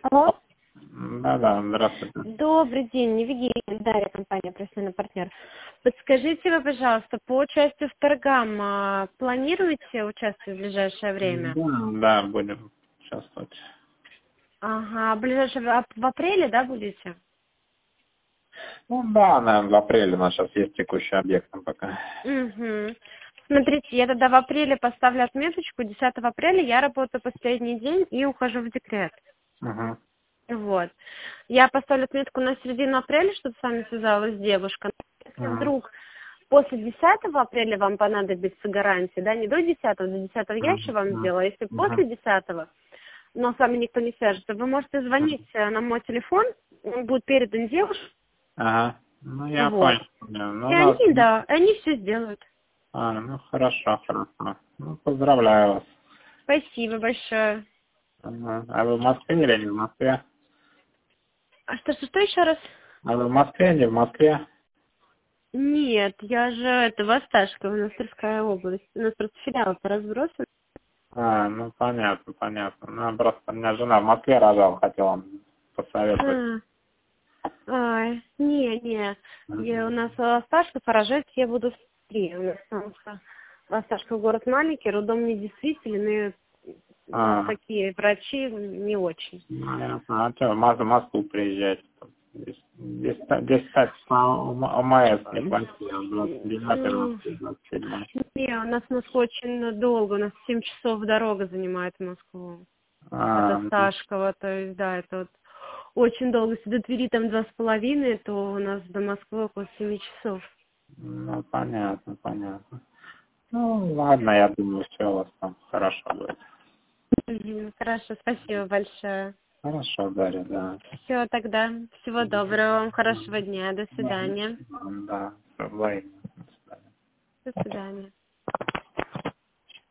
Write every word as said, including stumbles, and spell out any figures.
Алло. Да-да, здравствуйте. Добрый день, Евгения, Дарья, компания «Профессиональный партнер». Подскажите вы, пожалуйста, по участию в торгам а, планируете участвовать в ближайшее время? Да, да, будем участвовать. Ага, в ближайшее а в апреле, да, будете? Ну да, наверное, в апреле у нас сейчас есть текущий объект там пока. Угу. Смотрите, я тогда в апреле поставлю отметочку. десятого апреля я работаю последний день и ухожу в декрет. Угу. Вот. Я поставлю отметку на середину апреля, чтобы с вами связалась девушка. Если Угу. вдруг после десятого апреля вам понадобится гарантия, да, не до десятого, до десятого я еще вам Угу. сделала, если Угу. после десятого, но с вами никто не свяжется, вы можете звонить э, на мой телефон, он будет передан девушке, Ага. Ну я вот. понял. Да, Ну, И у нас... они, да, они все сделают. А, ну хорошо, хорошо. Ну, поздравляю вас. Спасибо большое. Ага. А вы в Москве или не в Москве? А что, что, что еще раз? А вы в Москве, не в Москве? Нет, я же, это Восташка, у нас Тверская область. У нас просто филиал-то разбросан. А, ну понятно, понятно. Ну, просто у меня жена в Москве рожала, хотела вам посоветовать. А, ай, не, не. Я, у Мгм. нас Осташка, поражать я буду в Твери. У нас там Осташка город маленький, роддом недействительный. У нас А, такие врачи не очень. ну, ясно. А что, в Москву в Москву приезжать? Здесь, здесь, здесь кстати, ОМС не платили, двадцать девятое, М, двадцать седьмое. Не, у нас Москва очень долго, у нас семь часов дорога занимает в Москву. От А, ну, Осташкова, то есть, да, это вот очень долго. Если до Твери там два с половиной, то у нас до Москвы около семи часов. ну, понятно, понятно. Ну, ладно, я думаю, все у вас там хорошо будет. Мгм. Хорошо, спасибо большое. Хорошо, Дарья, да. Все тогда. Всего доброго вам, хорошего дня. До Да, свидания. да, взаимно. До свидания. До свидания.